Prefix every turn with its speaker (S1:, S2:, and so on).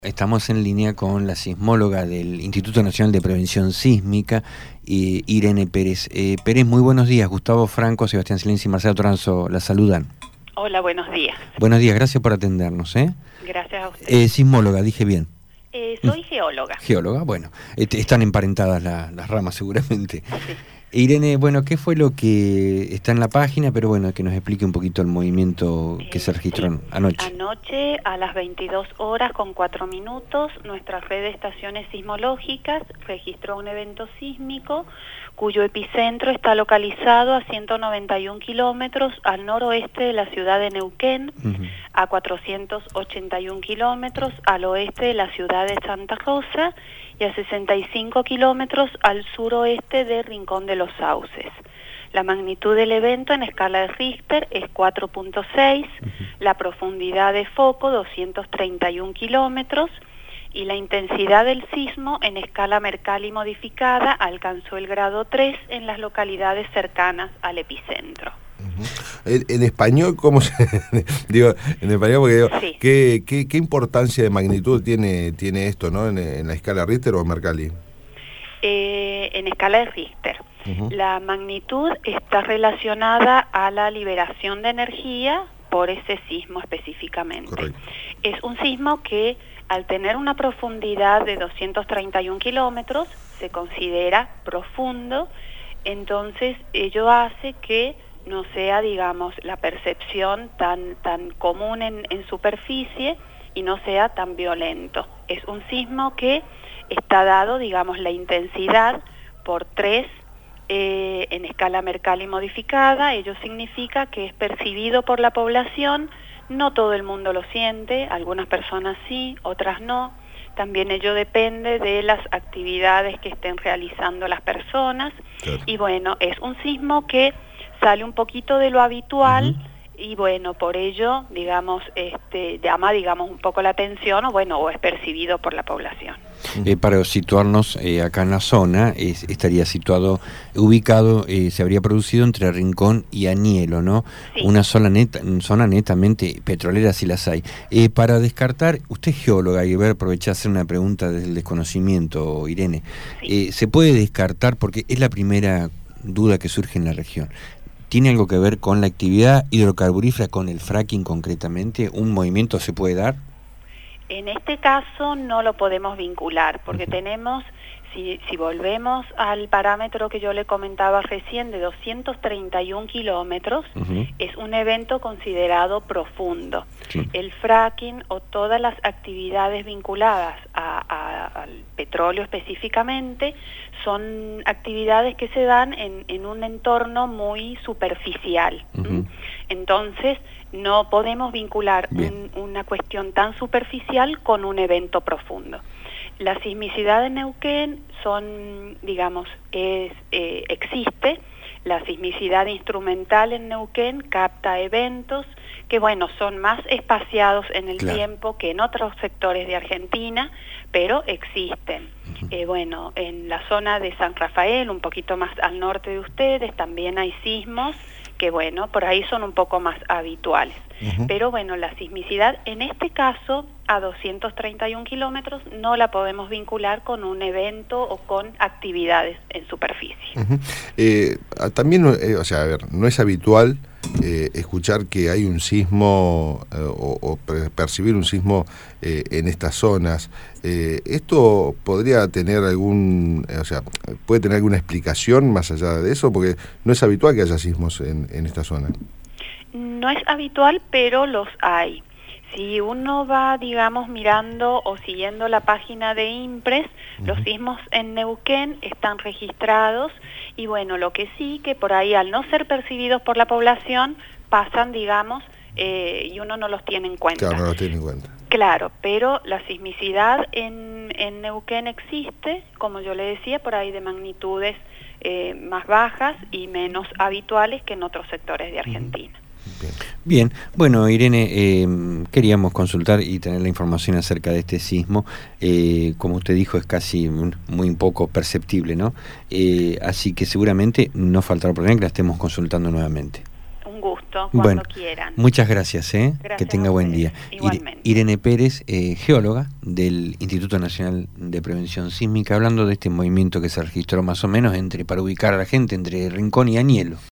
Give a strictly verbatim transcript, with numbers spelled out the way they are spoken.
S1: Estamos en línea con la sismóloga del Instituto Nacional de Prevención Sísmica, eh, Irene Pérez. Eh, Pérez, muy buenos días. Gustavo Franco, Sebastián Silenzi y Marcelo Toranzo la saludan.
S2: Hola, buenos días.
S1: Buenos días, gracias por atendernos. ¿eh?
S2: Gracias a usted.
S1: Eh, sismóloga, dije bien.
S2: Eh, soy geóloga.
S1: Geóloga, bueno, est- están emparentadas la, las ramas seguramente.
S2: Sí.
S1: Irene, bueno, ¿qué fue lo que está en la página? Pero bueno, que nos explique un poquito el movimiento que
S2: Eh,
S1: se registró
S2: sí.
S1: anoche.
S2: Anoche a las veintidós horas con cuatro minutos, nuestra red de estaciones sismológicas registró un evento sísmico cuyo epicentro está localizado a ciento noventa y un kilómetros al noroeste de la ciudad de Neuquén,
S1: Uh-huh.
S2: a cuatrocientos ochenta y un kilómetros al oeste de la ciudad de Santa Rosa y a sesenta y cinco kilómetros al suroeste de Rincón de los Sauces. La magnitud del evento en escala de Richter es cuatro punto seis, uh-huh. La profundidad de foco doscientos treinta y un kilómetros y la intensidad del sismo en escala Mercalli modificada alcanzó el grado tres en las localidades cercanas al epicentro.
S3: Uh-huh. En, en español, ¿cómo se...? digo, en español porque digo,
S2: sí.
S3: ¿qué, qué, ¿qué importancia de magnitud tiene, tiene esto, ¿no? En, en la escala Richter o Mercalli?
S2: Eh, en escala de Richter.
S3: Uh-huh.
S2: La magnitud está relacionada a la liberación de energía por ese sismo específicamente.
S3: Correcto.
S2: Es un sismo que al tener una profundidad de doscientos treinta y un kilómetros se considera profundo, entonces ello hace que no sea, digamos, la percepción tan, tan común en, en superficie y no sea tan violento. Es un sismo que está dado, digamos, la intensidad por tres eh, en escala Mercalli modificada. Ello significa que es percibido por la población. No todo el mundo lo siente, algunas personas sí, otras no. También ello depende de las actividades que estén realizando las personas.
S3: Claro.
S2: Y bueno, es un sismo que sale un poquito de lo habitual. Uh-huh. Y bueno, por ello, digamos, este, llama, digamos, un poco la atención o bueno, o es percibido por la población.
S1: Eh, para situarnos eh, acá en la zona, eh, estaría situado, ubicado, eh, se habría producido entre Rincón y Anielo, ¿no?
S2: Sí. Una
S1: zona, neta, zona netamente petrolera, si las hay. Eh, para descartar, usted es geóloga y voy a aprovechar a hacer una pregunta desde el desconocimiento, Irene.
S2: Sí.
S1: Eh, ¿Se puede descartar, porque es la primera duda que surge en la región, ¿tiene algo que ver con la actividad hidrocarburífera, con el fracking concretamente? ¿Un movimiento se puede dar?
S2: En este caso no lo podemos vincular, porque uh-huh. tenemos, si, si volvemos al parámetro que yo le comentaba recién de doscientos treinta y un kilómetros, uh-huh. es un evento considerado profundo. Sí. El fracking o todas las actividades vinculadas a, a, al petróleo específicamente son actividades que se dan en, en un entorno muy superficial.
S1: Uh-huh.
S2: Entonces, no podemos vincular un, una cuestión tan superficial con un evento profundo. La sismicidad en Neuquén son, digamos, es, eh, existe. La sismicidad instrumental en Neuquén capta eventos que, bueno, son más espaciados en el claro. tiempo que en otros sectores de Argentina, pero existen. Uh-huh. Eh, bueno, en la zona de San Rafael, un poquito más al norte de ustedes, también hay sismos que, bueno, por ahí son un poco más habituales. Uh-huh. Pero bueno, la sismicidad en este caso a doscientos treinta y un kilómetros no la podemos vincular con un evento o con actividades en superficie.
S3: Uh-huh. eh, también, eh, o sea, a ver, no es habitual eh, escuchar que hay un sismo eh, o, o percibir un sismo eh, en estas zonas. Eh, ¿Esto podría tener algún, eh, o sea, puede tener alguna explicación más allá de eso? Porque no es habitual que haya sismos en, en esta zona.
S2: No es habitual, pero los hay. Si uno va, digamos, mirando o siguiendo la página de INPRES, uh-huh. los sismos en Neuquén están registrados y bueno, lo que sí que por ahí al no ser percibidos por la población pasan, digamos, eh, y uno no los tiene en cuenta.
S3: Claro, no los tiene en cuenta.
S2: Claro, pero la sismicidad en, en Neuquén existe, como yo le decía, por ahí de magnitudes eh, más bajas y menos habituales que en otros sectores de Argentina.
S1: Bien. Bien, bueno, Irene, eh, queríamos consultar y tener la información acerca de este sismo. Eh, como usted dijo, es casi un, muy poco perceptible, ¿no? Eh, así que seguramente no faltará problema que la estemos consultando nuevamente.
S2: Un gusto, cuando
S1: bueno,
S2: quieran.
S1: Muchas gracias, ¿eh?
S2: Gracias
S1: que tenga buen día.
S2: Igualmente.
S1: Irene Pérez, eh, geóloga del Instituto Nacional de Prevención Sísmica, hablando de este movimiento que se registró más o menos entre, para ubicar a la gente, entre Rincón y Añelo.